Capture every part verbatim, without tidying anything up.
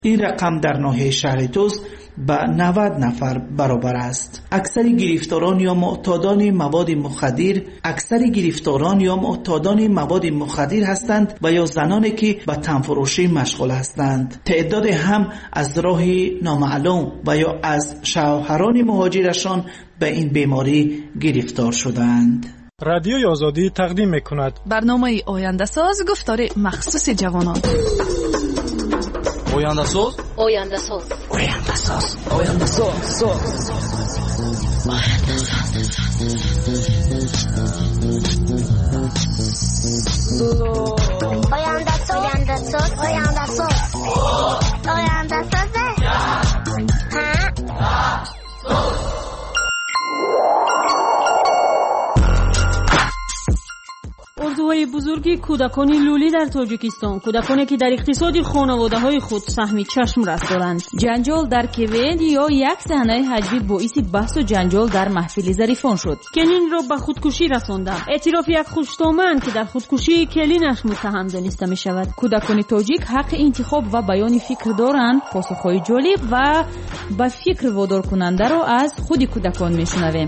این رقم در ناحیه شهر توس به نود نفر برابر است. اکثر گرفتاران یا معتادان مواد مخدر اکثر گرفتاران یا معتادان مواد مخدر هستند و یا زنانی که به تنفروشی مشغول هستند. تعداد هم از راه نامعلوم و یا از شوهران مهاجرشان به این بیماری گرفتار شدند. رادیوی آزادی تقدیم میکند برنامه آینده ساز، گفتار مخصوص جوانان. آینده ساز آینده ساز آینده ساز آینده ساز آینده ساز آینده ساز آینده ساز آینده ساز ارزوهای بزرگی کودکان لولی در تاجیکستان، کودکانی که در اقتصاد خانواده‌های خود سهم چشم رس دارند. جنجال در کویت یا یک صحنه هجوی باعث بحث و جنجال در محفل ظریفان شد. کلین را به خودکشی رسانده. اعتراف یک خوشتامن که در خودکشی کلینش متهم دانسته می شود. کودکان تاجیک حق انتخاب و بیان فکر دارند. پاسخهای جالب و به فکر وادار کننده را از خود کودکان می شنویم.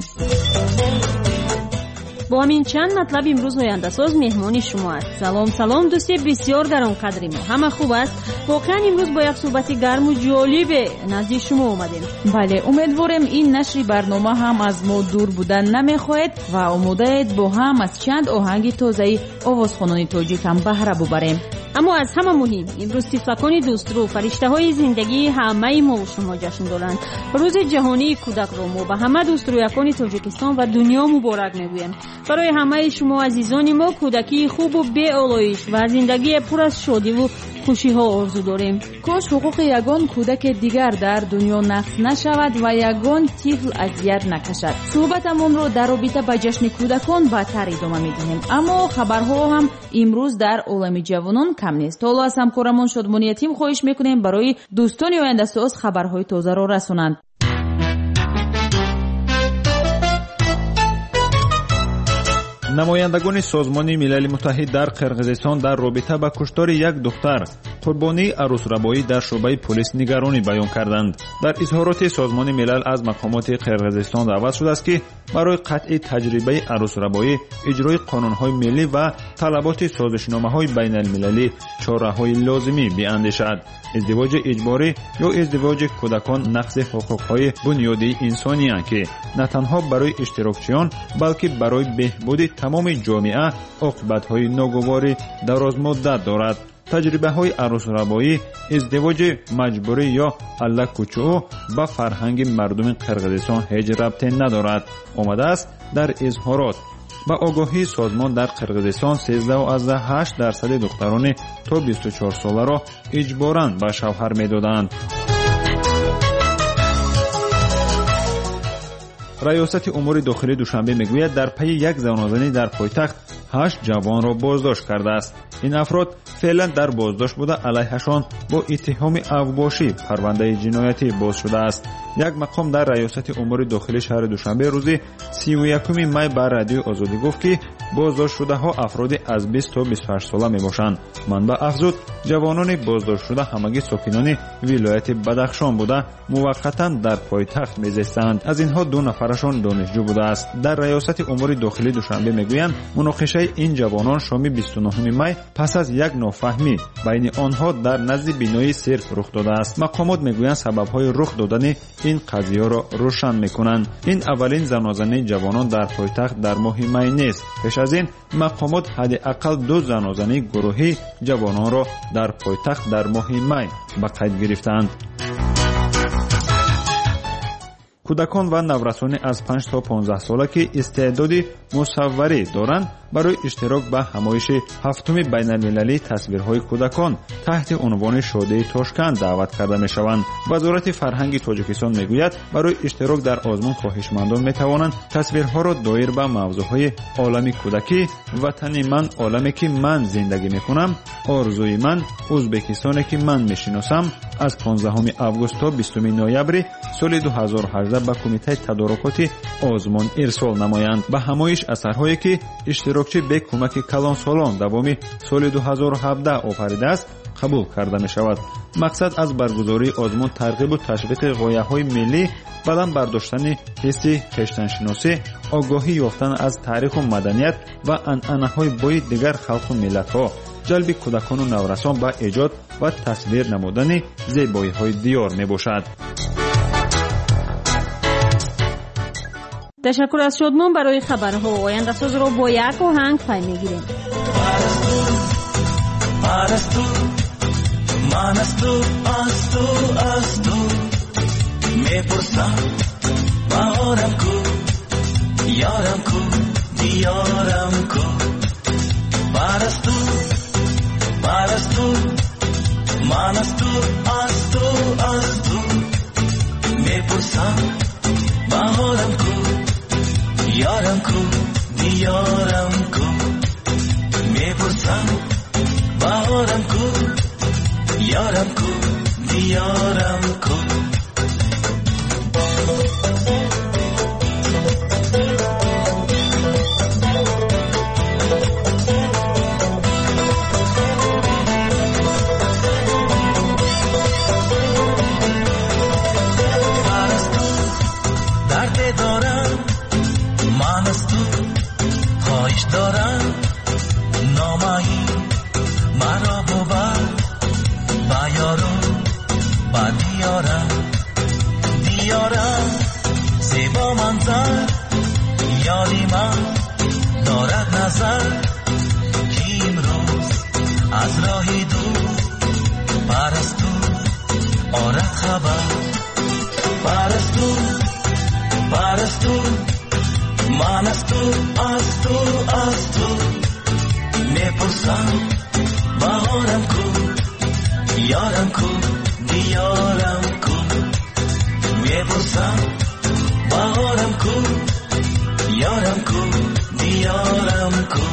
با همین چند مطلب امروز آینده ساز مهمان شما است. سلام سلام دوستی بسیار گرانقدری ما، همه خوب است؟ واقعا امروز با یک صحبت گرم و جالب نزد شما اومدیم. بله، امیدوارم این نشر برنامه هم از ما دور بودن نمیخواهد و آماده اید با هم از چند آهنگ تازه آوازخوانان تاجیک هم بهره ببریم. اما از همه مهم، امروز طفلکان دوسترو، فرشته های زندگی همه ما و شما جشن دارند. روز جهانی کودک را ما به همه دوسترویکان تاجیکستان و دنیا مبارک میگویم. برای همه شما عزیزان ما کودکی خوب و بی آلایش و زندگی پر از شادی و خوشی ها آرزو داریم. کاش حقوق یگان کودک دیگر در دنیا نقض نشود و یگان طفل اذیت نکشد. صحبتمون رو در رابطه با جشن کودکان بهتر ادامه میدیم، اما خبرها هم امروز در عالم جوانان کم نیست. حالا از همکارمون شادمانی تیم خواهش میکنیم برای دوستان آینده ساز خبرهای تازه رو رسونند. намояндагони созмони милали муттаҳид дар қирғизистон дар робита ба куштори як духтар қурбонии арӯсрабоӣ дар шуъбаи полис нигаронӣ баён карданд. дар изҳороти созмони милал аз мақомоти қирғизистон даъват шудааст ки барои қатъи таҷрибаи арӯсрабоӣ, иҷрои қонунҳои миллӣ ва талаботи созишномаҳои байналмилалӣ чораҳои лозимӣ биандешад. издивоҷи иҷборӣ ё издивоҷи кӯдакон нақси ҳуқуқҳои бунёдии инсониянд ки на танҳо барои иштирокчиён балки барои беҳбуди тамоми ҷомеа оқибатҳои ногувори дарозмуддат дорад. таҷрибаҳои арӯсрабоӣ, издивоҷи маҷбурӣ ё аллакучӯ ба фарҳанги мардуми қирғизистон ҳеҷ рабте надорад, омадааст дар изҳорот. ба огоҳии созмон дар қирғизистон сиздаҳу азда ҳашт дарсади духтарони то бисту чор соларо иҷборан ба шавҳар медоданд. раёсати умури дохилӣ душанбе мегӯяд дар пайи як занозанӣ дар пойтахт ҳашт ҷавонро боздошт кардааст. ин афрод феълан дар боздошт буда алайҳашон бо иттиҳоми авбошӣ парвандаи ҷиноятӣ боз шудааст. як мақом дар раёсати умури дохилӣ шаҳри душанбе рӯзи сию якуми май ба радиои озодӣ гуфт ки боздоштшудаҳо афроди аз бист то бисту ҳашт сола мебошанд. манбаъ афзуд, ҷавонони боздоштшуда ҳамагӣ сокинони вилояти бадахшон буда муваққатан дар пойтахт мезистанд. аз инҳо ду нафарашон донишҷӯ будааст. дар раёсати умури дохилӣ душанбе мегӯянд муноқишаи ин ҷавонон шоми бисту нӯҳуми май пас аз як нофаҳмӣ байни онҳо дар назди бинои сирк рух додааст. мақомот мегӯянд сабабҳои рух додани ин қазияро рӯшан мекунанд. ин аввалин занозании ҷавонон дар пойтахт дар моҳи май нест. пеш аз ин мақомот ҳадди ақал ду занозании гурӯҳии ҷавононро дар пойтахт дар моҳи май ба қайд гирифтанд. кӯдакон ва наврасони аз панҷ то понздаҳ сола ки истеъдоди мусавварӣ доранд барои иштирок ба ҳамоиши ҳафтуми байналмилалии тасвирҳои кӯдакон таҳти унвони шодии тошканд даъват карда мешаванд. вазорати фарҳанги тоҷикистон мегӯяд барои иштирок дар озмун хоҳишмандон метавонанд тасвирҳоро доир ба мавзӯъҳои олами кӯдакӣ, ватани ман оламе ки ман зиндагӣ мекунам, орзуи ман ӯзбекистоне ки ман мешиносам аз понздаҳуми август то бистуми ноябри соли ду ҳазору ҳаждаҳ ба кумитаи тадорукоти озмон ирсол намоянд. ба ҳамоиш асарҳое ки иштирокчӣ бе кӯмаки калонсолон давоми соли ду ҳазору ҳабдаҳ офаридааст قبول карда мешавад. мақсад аз баргузории озмун тарғибу ташвиқи ғояҳои миллӣ, бадан бардоштани ҳисси хештаншиносӣ, огоҳӣ ёфтан аз таъриху маданият ва анъанаҳои бои дигар халқу миллатҳо, ҷалби кӯдакону наврасон ба эҷод ва тасвир намудани зебоиҳои диёр мебошад. تشکر از شادمان برای خبرها. آینده‌ساز را با یک آهنگ پی میگیریم. من از تو از تو از تو میپرسم بهارم کو یارم کو دیارم کو بر از تو بر از تو من از تو از تو از تو میپرسم بهارم کو یارم کو دیارم کو میپرسم بهارم کو یارم کو دیارم کو دارم نامایی مرا بود با یارم با دیارم دیارم زیبا منظر یاری من دارد نظر که امروز از راهی دور پرستو آرد خبر پرستو پرستو من از تو از تو از تو میپرسم بهارم کو یارم کو دیارم کو میپرسم بهارم کو یارم کو دیارم کو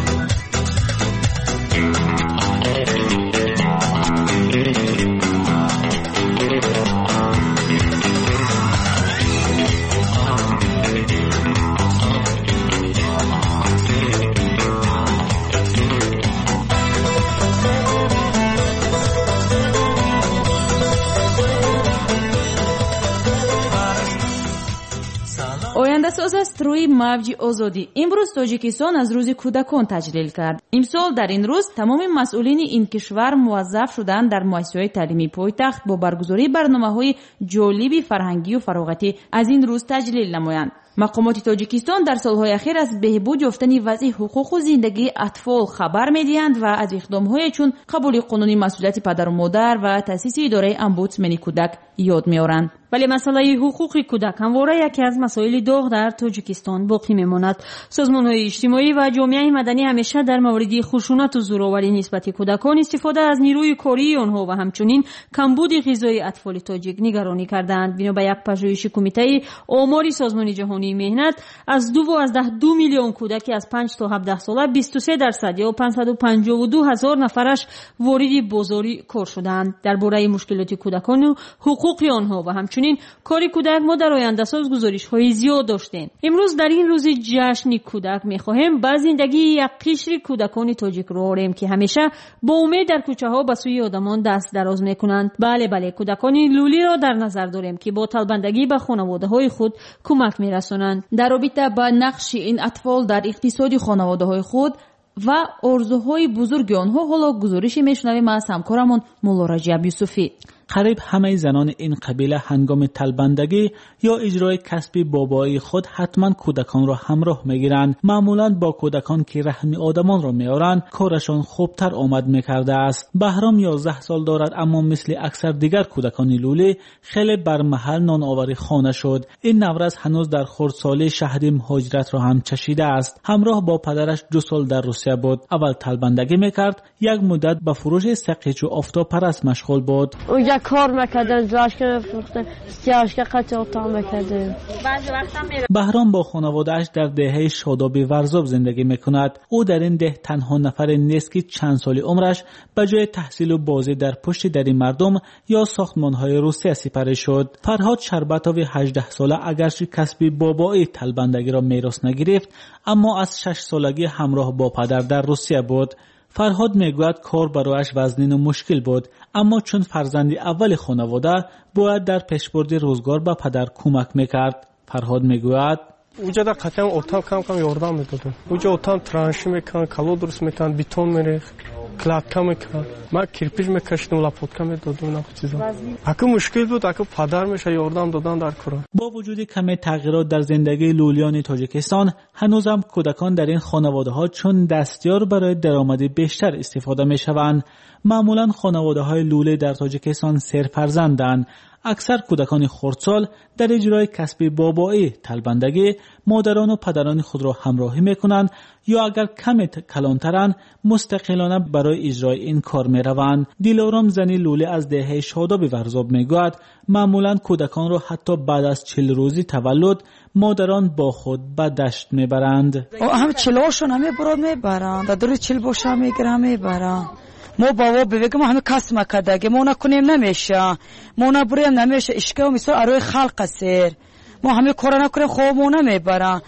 آینده‌ساز است روی موج آزادی. امروز تاجیکستان از روز کودکان تجلیل کرد. امسال در این روز تمام مسئولین این کشور موظف شدند در مؤسسه‌های تعلیمی پایتخت با برگزاری برنامه‌های جالب فرهنگی و فراغتی از این روز تجلیل نمایند. مقامات تاجیکستان در سالهای اخیر از بهبود یافتن وضع حقوق و زندگی اطفال خبر می‌دهند و از اقدام‌های چون قبول قانونی مسئولیت پدر و مادر و تأسیس اداره امبودسمن کودک یاد می‌آورند. ولی مسئله حقوق کودک همواره یکی از مسائل داغ در تاجیکستان باقی میماند. سازمان‌های اجتماعی و جامعه مدنی همیشه در مورد خشونت و زورآوری نسبت کودکان، استفاده از نیروی کاری آنها و همچنین کمبود غذای اطفال تاجیک نگرانی کردند. بنا به یک پژوهش کمیته آمار سازمان جهانی مهنت، از دو و از ده دو میلیون کودکی از پنج تا هفده ساله بیست و سه درصد یا پانصد و پنجاه و دو هزار نفرش وارد بازاری کار شدند. درباره مشکلات کودکان و حقوق آنها و همچنین کاری کودک ما در آینده‌ساز گزارش‌های زیاد داشتیم. امروز در این روز جشن کودک می‌خواهیم با زندگی یک قشر کودکان تاجیک رو آوریم که همیشه با امید در کوچه‌ها به سوی آدمان دست دراز می‌کنند. بله بله کودکان لولی را در نظر داریم که با طلبندگی به خانواده‌های خود کمک می‌رسانند. در رابطه با نقش این اطفال در اقتصاد خانواده‌های خود و آرزوهای بزرگ آنها حالا گزارش می‌شنویم از همکارمون مولا رجب یوسفی. قریب همه زنان این قبیله هنگام طلبندگی یا اجرای کسب بابایی خود حتما کودکان را همراه میگیرند. معمولا با کودکان که رحم آدمان را میارند کارشان خوبتر آمد میکرده است. بهرام یازده سال دارد اما مثل اکثر دیگر کودکان لولی خیلی بر محل نان آوری خانه شد. این نورز هنوز در خردسالی شهد مهاجرت را هم چشیده است. همراه با پدرش دو سال در روسیه بود. اول طلبندگی میکرد، یک مدت به فروش سقیچ و آفتاب پرست مشغول بود. کار میکردن، جاشک میفروختن، سیاهشک قطعات هم میکردن. بهرام با خانواده‌اش در دهه شادابی ورزاب زندگی میکند. او در این ده تنها نفر نیست که چند سال عمرش به جای تحصیل و بازی در پشت دری مردم یا ساختمان‌های روسیه سپری شد. فرهاد شربتاوی هجده ساله اگرچه کسب بابایی طلبندگی را میراث نگرفت، اما از شش سالگی همراه با پدر در روسیه بود. فرهاد میگوید کار برایش وزنین و مشکل بود، اما چون فرزند اول خانواده باید در پیشبرد روزگار به پدر کمک میکرد. فرهاد میگوید اونجا در قطعا اتاق کم کم یاردم میدادم. اونجا اتاق ترانشی میکن، کلو درست میکن، بیتون میریخت، کلاتکا میکن، من کرپیج میکشیدم، لپوتکا میدادم. اینا چیزا اگه مشکل بود اگه پدر میشه یاردم دادن در کار. با وجود کمی تغییرات در زندگی لولیان تاجیکستان، هنوزم کودکان در این خانواده ها چون دستیار برای درآمد بیشتر استفاده میشوند. معمولا خانواده های لوله در تاجیکستان سرفرزندند. اکثر کودکان خردسال در اجرای کسب بابایی، تلبندگی، مادران و پدران خود را همراهی میکنند یا اگر کمی کلانترند مستقلانه برای اجرای این کار میروند. دلارام زنی لوله از دهه شاداب ورزاب میگوید معمولا کودکان را حتی بعد از چهل روزی تولد مادران با خود به دشت میبرند. هم چلوشون هم براد میبرند، در دور چل باشا میگرم میبرند. ما بابا بگم همه کس مکدگه ما نکنیم نمیشه، ما نبریم نمیشه، اشکه و مثال اروی خلق سیر ما همه کار نکنیم خواب ما نمیبرن.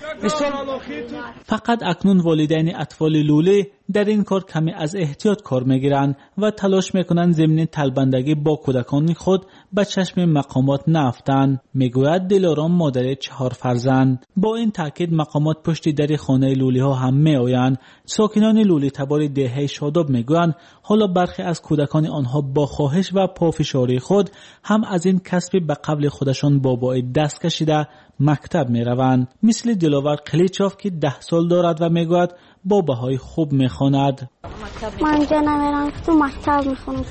فقط اکنون والدین اطفال لوله در این کار کمی از احتیاط کار میگیرند و تلاش میکنند ضمن تلبندگی با کودکان خود به چشم مقامات نافتند. میگوید دلارام مادر چهار فرزند. با این تاکید مقامات پشت در خانه لوله ها هم میآیند. ساکنان لوله تبار دهه شاداب میگویند حالا برخی از کودکان آنها با خواهش و پافشاری خود هم از این کسب به قبل خودشان بابای دست کشیده مکتب میروند. مثل دلاور قلیچاف که ده سال دارد و میگوید با بهای خوب میخواند. من اینجا نمیرم، تو مکتب میخونم.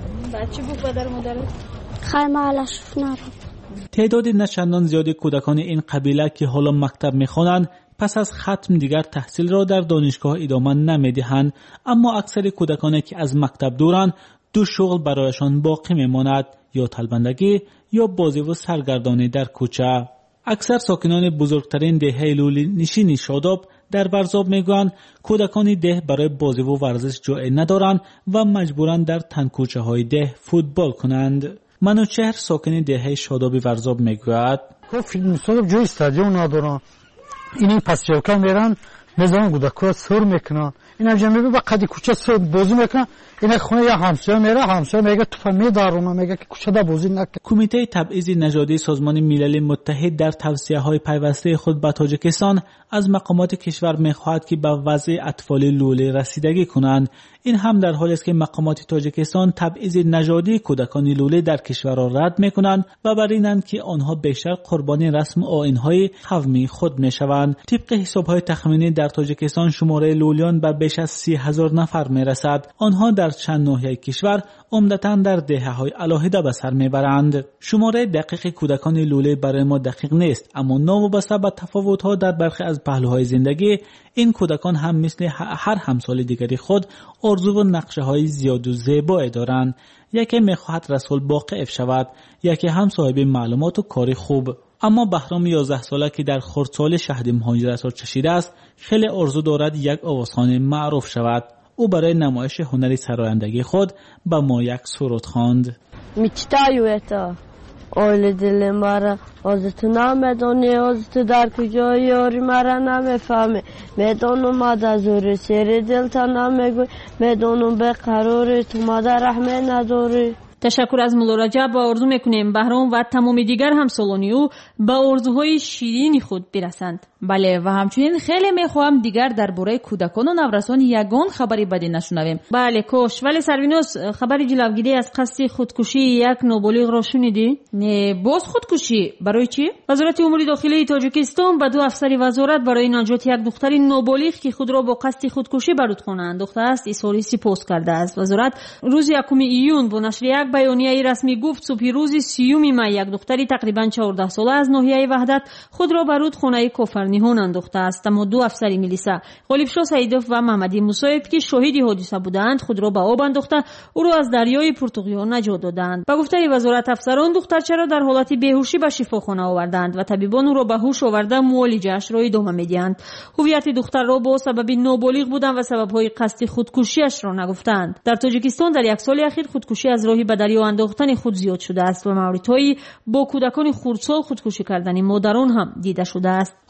بچه بود پدر مادرت؟ خیلی علش نرم. تعداد نچندان زیادی کودکان این قبیله که حالا مکتب میخوانند پس از ختم دیگر تحصیل را در دانشگاه ادامه نمیدهند، اما اکثر کودکانی که از مکتب دورند دو شغل برایشان باقی میماند، یا تلبندگی یا بازی و سرگردانی در کوچه. اکثر ساکنان بزرگترین دهه لوله نشین شاداب در ورزاب میگویند کودکان ده برای بازی و ورزش جای ندارند و مجبورند در تنگکوچه های ده فوتبال کنند. منوچهر ساکن دهه شاداب ورزاب میگوید فیلم جای استادیوم ندارن، این پس چوکا میرن میذارن کودکا سر میکنن، اینا جمعی با قدی کوچه سر بازی میکنن. این خونه یا همسایه میره، همسایه میگه تو میدارونه، میگه که کوچه دا بازی نکن. کمیته تبعیض نژادی سازمان ملل متحد در توصیه‌های پیوسته خود به تاجیکستان از مقامات کشور میخواهد که به وضع اطفال لوله رسیدگی کنند. این هم در حالی است که مقامات تاجیکستان تبعیض نژادی کودکان لوله در کشور را رد میکنند و بر اینند که آنها بیشتر قربانی رسم آیین‌های قومی خود میشوند. طبق حساب‌های تخمینی در تاجیکستان شماره لولیان به بیش از سی هزار نفر میرسد. آنها در چند ناحیه کشور عمدتاً در دهه‌های علاهده به سر میبرند. شماره دقیق کودکان لوله برای ما دقیق نیست، اما ناوابسته به تفاوت‌ها در برخی از پهلوهای زندگی این کودکان هم مثل هر همسال دیگری خود آرزو و نقشه‌های زیاد و زیبایی دارند. یکی می‌خواهد رسول واقع شود، یکی هم صاحب معلومات و کاری خوب. اما بهرام یازده ساله که در خردسال شهد مهاجرت را چشیده است خیلی آرزو دارد یک آوازخوان معروف شود. او برای نمایش هنری سرایندگی خود به ما یک سرود خواند. میچتایویتا اول دل مرا از تو نمیدونی، از تو در کجای یاری مرا نمیفهمی، میدونم ما در زور سیر دل تا نمیگوی، میدونم به قرار تو ما در رحمه نداری. تشکر از مولا رجب و آرزو میکنیم بهرام و تمام دیگر همسالانی او به آرزوهای شیرین خود برسند. بله و همچنین خیلی میخواهم دیگر درباره کودکان و نورسان یگان خبری بدی نشنویم. بله کوش، ولی سروینوس خبری جلوگیری از قصد خودکشی یک نوبالغ را شنیدی؟ نه باز خودکشی برای چی؟ وزارت امور داخلی تاجیکستان به دو افسر وزارت برای نجات یک دختر نوبالغ که خود را با قصد خودکشی بر خواندند دختر است اظهار سپاس کرده است. وزارت روز یکم ایون با نشر یک بیانیه رسمی گفت صبح روز سیوم می یک دختری تقریبا چهارده ساله از ناحیه وحدت خود را بر رودخانه کفرنیهان انداخته است، اما دو افسر میلیسا غالبشاه سیدوف و محمدی موسایب که شاهد حادثه بودند خود را به آب انداخته او را از دریای پرتغال نجات دادند. با گفته وزارت افسران دخترچه را در حالت بیهوشی به شفاخانه آوردند و طبیبان او را به هوش آورده معالجه‌اش را ادامه میدهند. هویت دختر را با سبب نابالغ بودن و سبب‌های قصد خودکشی‌اش را نگفتند. در تاجیکستان در یک سال اخیر خودکشی از راهی به دریا انداختن خود زیاد شده است و موردهایی با کودکان خردسال خودکشی کردن مادران هم دیده شده است.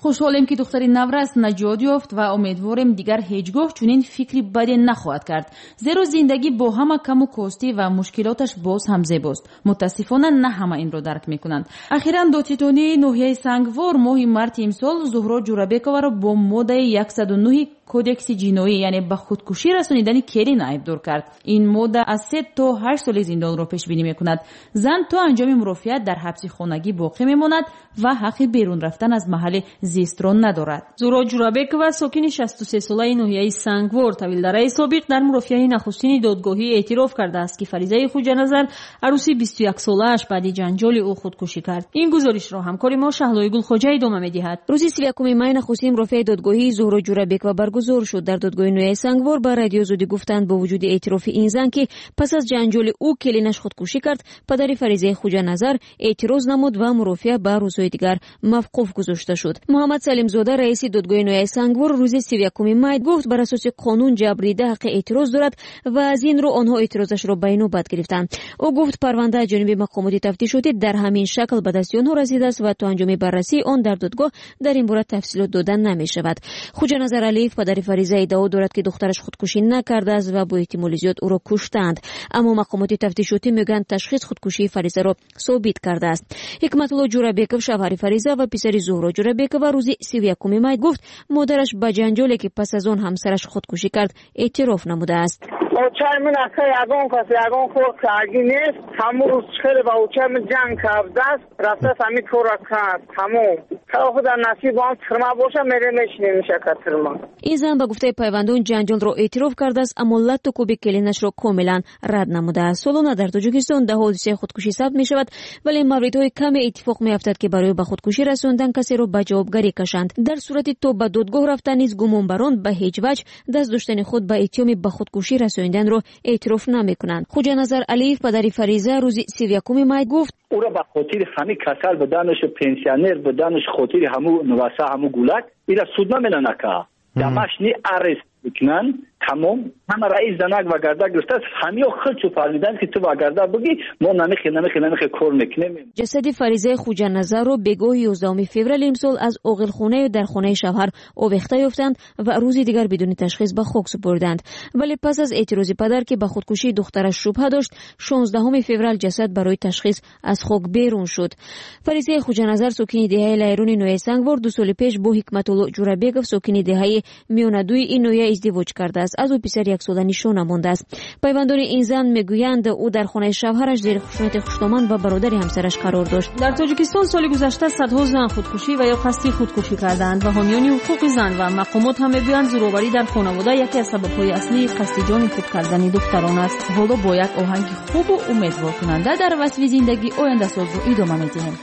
خوشحالیم که دختر نورست نجات یافت و امیدواریم دیگر هیچگاه چنین فکری بدی نخواهد کرد، زیرا زندگی با همه کم و کاستی و مشکلاتش باز هم زیباست. متاسفانه نه همه این را درک میکنند. اخیراً دادستانی ناحیه سنگوار ماه مارت امسال زهرا جورابکова را با ماده صد و نه کودکس جنایی یعنی به خودکشی رسانیدن کلین ایبدار کرد. این ماده از سه تا هشت سال زندان را پیش بینی میکند. زن تا انجام مرافعت در حبس خانگی باقی میماند و حق بیرون رفتن از محل زیست را ندارد. زهرا جورابکова ساکن شصت و سه ساله ناحیه سنگوار طویلدره سابق در مرافعه نخستین دادگاهی اعتراف کرده است که فریضه خوجانظر عروسی بیست و یک ساله‌اش بعد جنجال او خودکشی کرد. این گزارش را همکار ما شهلای گلخوجه ادامه می‌دهد. روز سی و یکم می نخستین مرافعه دادگاهی زهرا جورابکова برگزار شد. در دادگاه نویای سنگوار با رادیو زودی گفتند با وجود اعتراف این زن که پس از جنجال او کلینش خودکشی کرد، پدر فریضه خوجانظر اعتراض نمود و مرافعه به روزهای دیگر موقوف گذاشته شد. محمد سلیم زاده رئیس دادگاه نویای سنگوار روز سی و یکم می گفت بر اساس قانون جبریده حق اعتراض دارد و از این رو آنها اعتراضش را به نوبت گرفتند. او گفت پرونده از جانب مقامات تفتیشاتی در همین شکل به دست آنها رسیده است و تا انجام بررسی آن در دادگاه در این باره تفصیلات دادن نمی شود. خوجانظر علیف پدر فریضه ادعا دارد که دخترش خودکشی نکرده است و با احتمال زیاد او را کشتند، اما مقامات تفتیشاتی میگن تشخیص خودکشی فریضه را ثابت کرده است. حکمت الله جورابکov شوهر فریضه و پسر زهرا جورابکova روز سی و یکم می گفت مادرش به جنجالی که پس از آن همسرش خودکشی کرد اعتراف نموده است. اوچای من اخی یگان کسی یگان خود کردی نیست، همون روز خیلی با اوچای من جنگ کرده است، رفته سمی تو را کرد همون که خود در نصیب آن ترما باشه میره میشنی میشه که ترما. این زن به گفته پیوندان جنجال را اعتراف کرده است، اما لط و کوب کلینش را کاملا رد نموده است. سالانه در تاجیکستان ده حادثه خودکشی ثبت می شود، ولی موردهای کم اتفاق می افتد که برای به خودکشی رساندن کسی را به جوابگری کشند. در صورتی تا به دادگاه رفتن نیز گمانبران به هیچ وجه دست داشتن خود به اتهام به خودکشی رساندن را اعتراف نمیکنند. خوجانظر علیف پدر فریضه روز سی و یکم می گفت او را به خاطر همین کسل بدنش پنسیونر بدنش خاطر همو نواسه همو گولک ایرا سود نمیدن که دمش نی ارست بکنن تمام همه رئیس زنک و گرده گرفته همه خودشو فهمیدن که تو و گرده بگی ما نمیخی نمیخی نمیخی کار میکنیم. جسد فریضه خوجانظر رو به گاه یازدهم فوریه امسال از عاقلخانه در خانه شوهر آویخته یافتند و روزی دیگر بدون تشخیص به خاک سپردند، ولی پس از اعتراض پدر که به خودکشی دخترش شبهه داشت شانزدهم فوریه جسد برای تشخیص از خاک بیرون شد. فریضه خوجانظر ساکن دهه لیرون نویای سنگوار دو سال پیش با حکمت الله جورابکov ساکن دهه میانه‌دوی این نویای ازدواج کرده است. از او پسر یک ساله نشانه مانده است. پیوندان این زن میگویند او در خانه شوهرش زیر خشونت خوشنامان و برادر همسرش قرار داشت. در تاجیکستان سال گذشته صدها زن خودکشی و یا قصدی خودکشی کردند و حامیان حقوق زن و مقامات هم میگویند زورآوری در خانواده یکی از سبب‌های اصلی قصد جان خود کردن دختران است. حالا با یک آهنگ خوب و امیدوار کننده در وصف زندگی آینده ساز رو ادامه میدیم.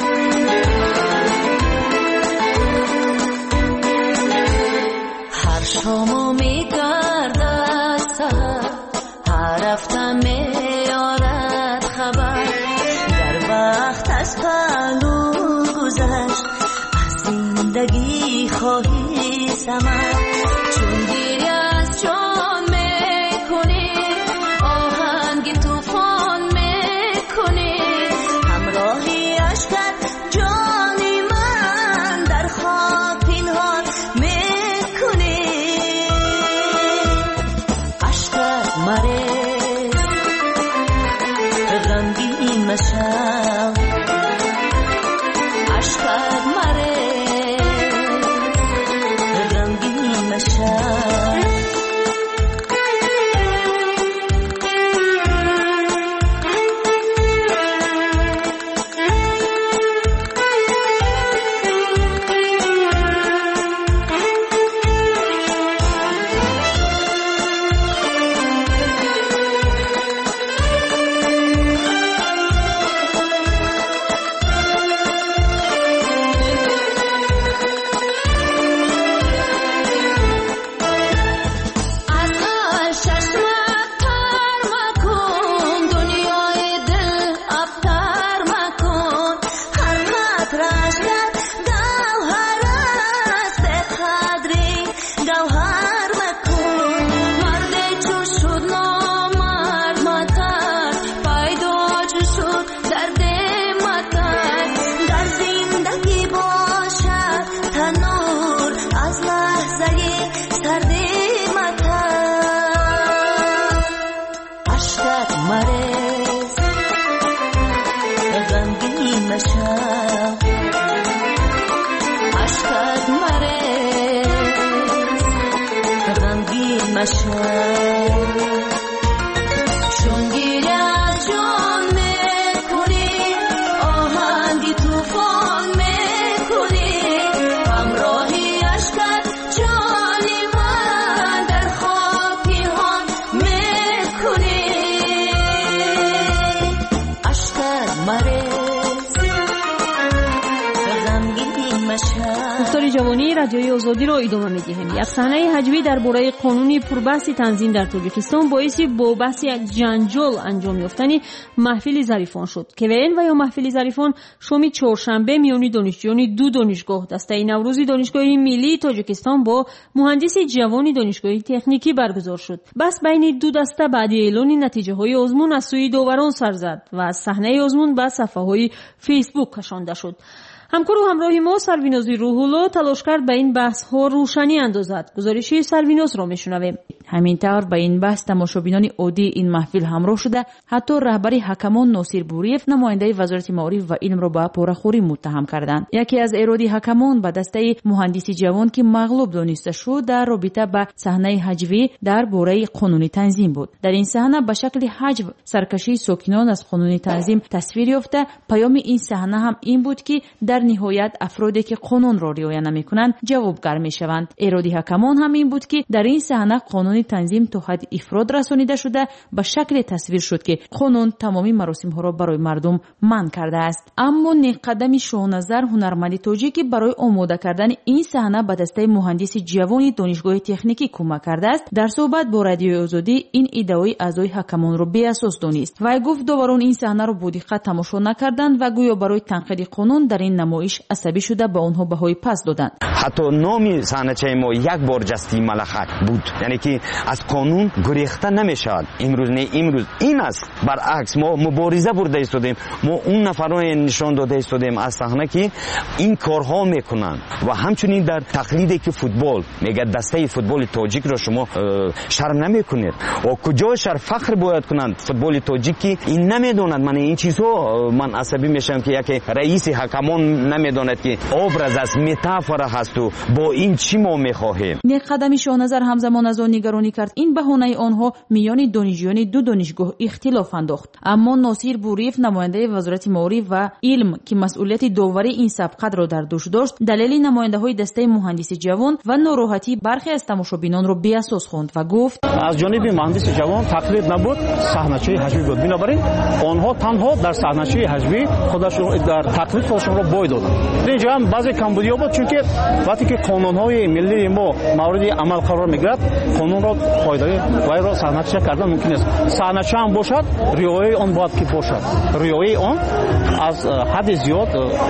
شما میگرده سر هر هفته میارد خبر در وقت از پلو گذشت از زندگی خواهی سمر چون گیری از جان میکنی آهنگ توفان میکنی همراهی عشقت جانی من در خواب پنهان میکنی مره غمگین مشم عشقت مره غمگین مشو عشقت مرز غمگین مشو چون گیری از جان میکنی آهنگی توفان میکنی همراهی عشقت جانی من در خاکی هم میکنی عشقت مرز غمگین مشو. گفتار جوانی رادیوی آزادی را ادامه می‌دهیم. یک صحنه هجوی درباره قانون پربحث تنظیم در تاجیکستان باعث با بحث یک جنجال انجام یافتن محفل ظریفان شد. کوین و یا محفل ظریفان شام چهارشنبه میان دانشجویان دو دانشگاه دسته نوروز دانشگاه ملی تاجیکستان با مهندس جوان دانشگاه تکنیکی برگزار شد. بس بین دو دسته بعد اعلان نتیجه های آزمون از سوی داوران سر زد و صحنه آزمون به صفحه های فیسبوک کشانده شد. همکار و همراه ما سرویناز روح‌الله تلاش کرد به این بحث ها روشنی اندازد. گزارش سرویناز را میشنویم. همینطور به این بحث تماشابینان عادی این محفل همراه شده، حتی رهبر حکمان ناصر بوریف نماینده وزارت معارف و علم را به پاره‌خوری متهم کردند. یکی از ایرادی حکمان به دسته مهندسی جوان که مغلوب دانسته شد در رابطه با صحنه هجوی در باره قانون تنظیم بود. در این صحنه به شکل حجو سرکشی ساکنان از قانون تنظیم تصویر یافته. پیام این صحنه هم این بود که در نهایت افرادی که قانون را رعایت نمی‌کنند جوابگر می‌شوند. ایرادی حکمان هم این بود که در این صحنه قانون تنظیم تا حد افراد رسانیده شده به شکل تصویر شد که قانون تمامی مراسم‌ها را برای مردم منع کرده است. اما نیقدم شاهنظر هنرمند تاجیکی برای آماده کردن این صحنه به دسته مهندس جوان دانشگاه تکنیکی کمک کرده است. در صحبت با رادیوی آزادی این ادعای اعضای حکمان را بی اساس دانست. وی گفت داوران این صحنه را با دقت تماشا نکردند و گویا برای تنقید قانون در این نمایش عصبی شده به آنها بهای پس دادند. حتی نام صحنه ما یک بار جستی ملخک بود، یعنی که از قانون گریخته نمیشد. امروز نه امروز این است. برعکس ما مبارزه برده ایستادیم، ما اون نفران نشان داده ایستادیم از صحنه که این کارها میکنن و همچنین در تقلیدی که فوتبال میگه دسته فوتبال تاجیک را شما شرم نمیکنید و کجا شر فخر باید کنند فوتبال تاجیکی این نمیدوند. من این چیزها من عصبی میشم که یک رئیس حکمان نمیداند که ابراز است، متافره هست و با این چی ما میخواهیم. نیقدم شاهنظر همزمان از آن نگرانی کرد این بهانه آنها میان دانشجویان دو دانشگاه اختلاف انداخت. اما ناصر بوریف نماینده وزارت معارف و علم که مسئولیت داوری این سبقت را در دوش داشت دلیل نماینده های دسته مهندس جوان و ناراحتی برخی از تماشابینان را بی اساس خواند و گفت از جانب مهندس جوان تقلید نبود، صحنه‌چی هجوی بود. بنابراین آنها تنها در صحنه‌چی هجوی خودشون در تقلید خودشون را بای دادند. اینجا هم بعضی کمبودی‌ها بود، چون که وقتی که قانون‌های ملی ما مورد عمل قرار میگیرد قانون را قاعده وای را صحنه‌چی کردن ممکن است. صحنه‌چی هم باشد رعایت آن باید که باشد. رعایت آن از حد زیاد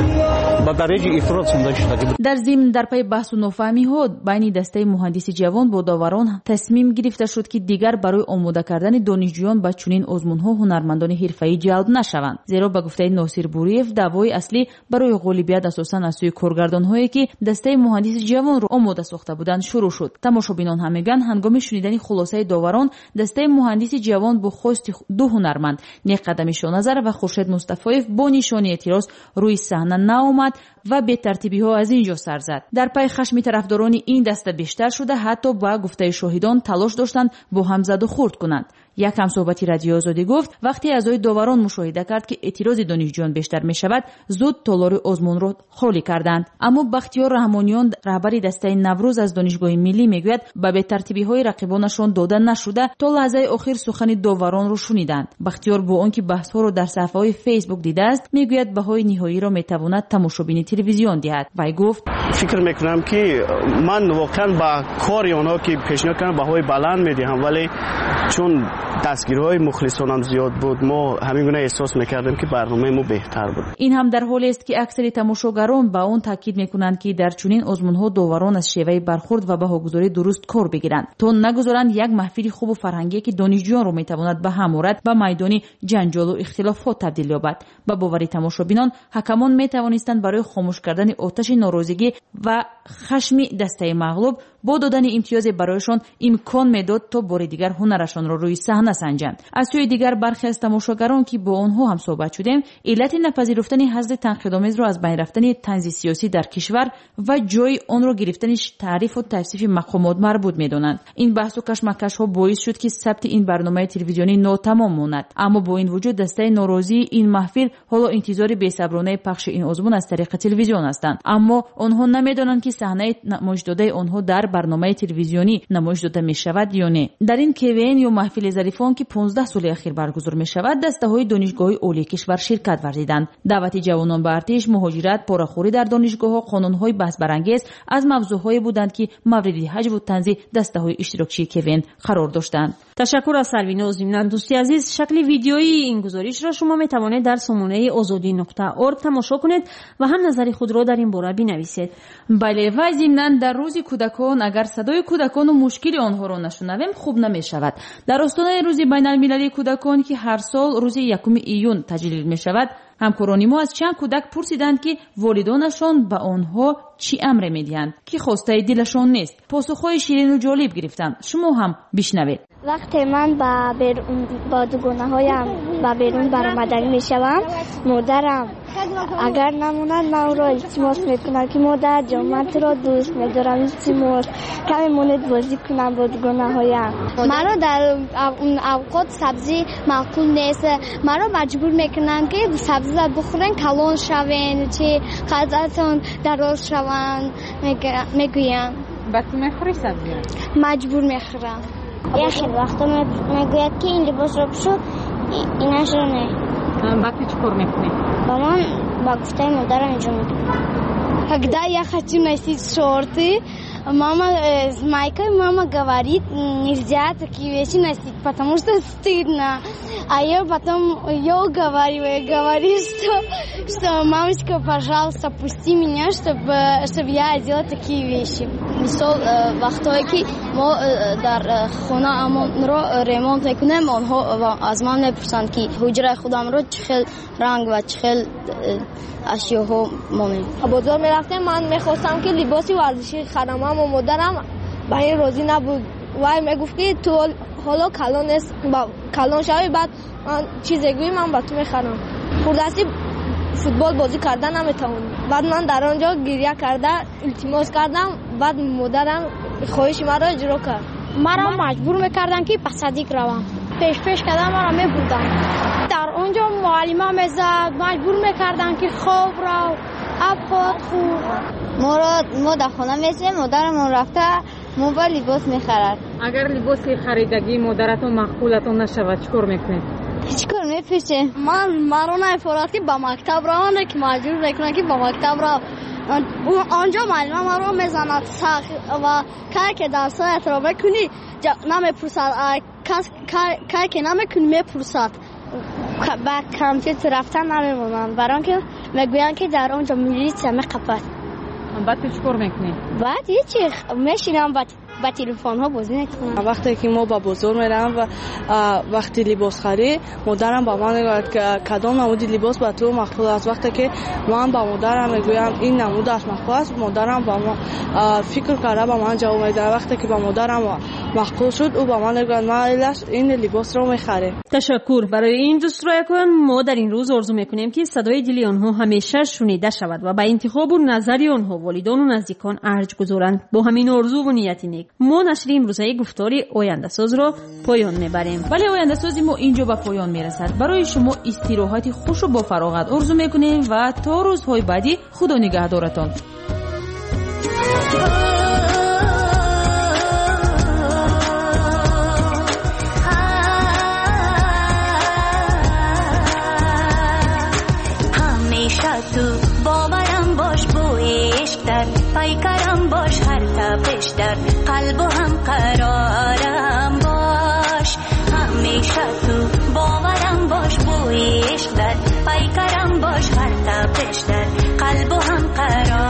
به درجه افراط سنجیده شده. در ضمن در پی بحث و نفهمی‌ها بین دسته مهندس جوان با داوران تصمیم گرفته شد که دیگر برای آماده کردن دانشجویان به چنین آزمون‌ها هنرمندان حرفه‌ای جلب نشوند. زیرا به گفته ناصر بوریف دعوای اصلی برای غالبیت اساساً از سوی کارگردان‌هایی که دسته مهندس جوان را آماده ساخته بودند شروع شد. تماشابینان هم میگن هنگام شنیدن خلاصه داوران دسته مهندس جوان با خواست دو هنرمند نیقدم شاهنظر و خورشید مصطفی‌اف با نشان اعتراض روی صحنه نآمد و به ترتیبی ها از اینجا سر زد. در پی خشم طرفداران این دسته بیشتر شده حتی با گفته شاهدان تلاش داشتند با هم زد و خورد کنند. یک همصحبتی رادیو آزادی گفت وقتی اعضای داوران مشاهده کرد که اعتراض دانشجویان بیشتر می شود زود تالار آزمون را خالی کردند. اما بختیار رحمانیان رهبر دسته نوروز از دانشگاه ملی میگوید به به ترتیبی های رقیبانشان داده نشده تا لحظه آخر سخن داوران را شنیدند. بختیار با آنکه بحث ها را در صفحه های فیسبوک دیده است میگوید بهای نهایی را میتواند تماشابین تلویزیون دهد. وی گفت فکر میکنم که من واقعا با کار آنها که پیشنهاد کردن بهای بلند میدهم، ولی چون دستگیرهای مخلصانم زیاد بود ما همین گونه احساس میکردیم که برنامه ما بهتر بود. این هم در حالی است که اکثر تماشاگران با اون تاکید میکنند که در چنین آزمون‌ها داوران از شیوه برخورد و بهاگذاری درست کار بگیرند تا نگذارند یک محفل خوب و فرهنگی که دانشجویان را میتواند به هم آورد به میدان جنجال و اختلافات تبدیل یابد. با باور تماشابینان حکمان میتوانستند برای خاموش کردن آتش ناراضگی و خشم دسته مغلوب با دادن امتیاز برایشان امکان میداد تا بار دیگر هنرشان را روی صحنه سنجند. از سوی دیگر برخی از تماشاگران که با آنها هم صحبت شدیم علت نپذیرفتن حظر تنقیدآمیز را از بین رفتن طنز سیاسی در کشور و جای آن را گرفتنش تعریف و توصیف مقامات مربوط میدانند. این بحث و کشمکش ها باعث شد که ثبت این برنامه تلویزیونی ناتمام ماند. اما با این وجود دسته ناراضی این محفل حالا انتظار بی‌صبرانه پخش این آزمون از طریق تلویزیون هستند، اما آنها نمیدانند که صحنه نمایش داده آنها در برنامه تلویزیونی نمایش داده می شود یا نه. در این کوین یا محفل ظریفان که پانزده سال اخیر برگزار می شود دسته‌های دانشگاه‌های عالی کشور شرکت ورزیدند. دعوت جوانان به ارتش، مهاجرت، پاره‌خوری در دانشگاه‌ها، قانون‌های بحث برانگیز از موضوع‌های بودند که مورد حجب و طنز دسته‌های اشتراکی کوین قرار داشتند. تشکر از سروین ضمن. دوستی عزیز، شکل ویدیویی این گزارش را شما می توانید در سامانه آزادی نقطه اورگ تماشا کنید و هم نظر خود را در این باره بنویسید. بله، و ضمن در روز کودکان اگر صدای کودکان و مشکل آنها را نشنویم خوب نمی شود. در آستانه روز بین المللی کودکان که هر سال روز یکم ایون تجلیل می شود، همکاران ما از چند کودک پرسیدند که والدانشان به آنها چی امر میدهند که خواسته دلشان نیست. پاسخهای شیرین و جالب گرفتند. شما هم بشنوید. وقتی من با بیرون با دوگانه هایم با بیرون برآمدن می شوم، مادرم اگر نموند من او را التماس میکنم که مادر جان من تو را دوست میدارم، التماس کمی مونید بازی کنم با دوگانه هایم. مرا در اون اوقات سبزی معقول نیست، مرا مجبور میکنن که سبزی بخورن کلان شوین، چه غذاتون دراز شوند میگویم. بعد تو میخوری سبزی؟ مجبور میخورم. یه خیلی وقتا میگوید که این لباس رو بشو، اینش رو نه. بعد تو چی کار میکنی؟ با من با گفته مادرم اینجا میکنم. Когда я хочу носить шорты, мама, майка мама говорит, нельзя такие вещи носить, потому что стыдно. А я потом ее уговариваю, говорю, что, что мамочка, пожалуйста, пусти меня, чтобы, чтобы я одела такие вещи. Мисал, вақтایی که ما در خونه امان رو ریمونت میکنیم، آنها از من میپرسند که حجره خودم رو چه رنگ و چه اشیاء مانیم. بازار میرفتم، من میخواستم که لباسی ورزشی خرم، اما مادرم به این راضی نبود. وای میگفت که تو حالا کلان است، کلان شوی بعد من چیزی گویی من با تو میخرم. خوردستی فوتبال بازی کردن نمیتونم. بعد من در آنجا گریه کرده التماس کردم، بعد مادرم خواهش مرا اجرا کرد. مرا مجبور میکردن که پسادیک روم. پیش پیش کردم مرا میبردن. در اونجا معلمه میزد، مجبور میکردن که خواب رو اب خود خور. ما را ما در خانه میسیم، مادرمون رفته موبایل لباس میخرد. اگر لباسی خریدگی مادرتون مقبولتون نشود چیکار میکنید؟ چیکار میپیشه؟ من مرا نمیفرد که با مکتب روانه که مجبور میکنن که با مکتب رو آنجا معلم ما رو میزند و کار که درسایت رو بکنی نمیپرسد، کار که نمیکنی میپرسد. با کامپیوتر رفتن نمیمونن، برای که میگوین که در اونجا میلیت میقفد. بعد تو چیکار میکنی؟ بعد هیچی میشینم با با تلفن ها بازی میکنم. وقتی که ما با بازار میرم و وقتی لباس خرید، مادرم با من میگه که کدام نمود لباس با تو مقبول است. وقتی که من با مادرم میگویم این نمود است مقبول است، مادرم با ما فکر کرده با من جواب میده. وقتی که با مادرم مقبول شد، او با من میگه من این لباس رو میخره. تشکر. برای این دوست رایگان ما در این روز آرزو میکنیم که صدای دلی آنها همیشه شنیده شود و به انتخاب و نظری آنها والدان و نزدیکان ارج گذارند. با همین آرزو و نیت نیک ما نشر امروزه گفتاری آینده ساز را پایان میبریم. ولی آینده سازی ما اینجا به پایان میرسد. برای شما استراحت خوش و با فراغت آرزو میکنیم و تا روزهای بعدی خدا نگهدارتان. تو باورم باش، بو عشق در پیکرم باش، هر تپش در قلب و هم قرارم باش. همیشه تو باورم باش، بو عشق در پیکرم باش، هر تپش در قلب و هم قرارم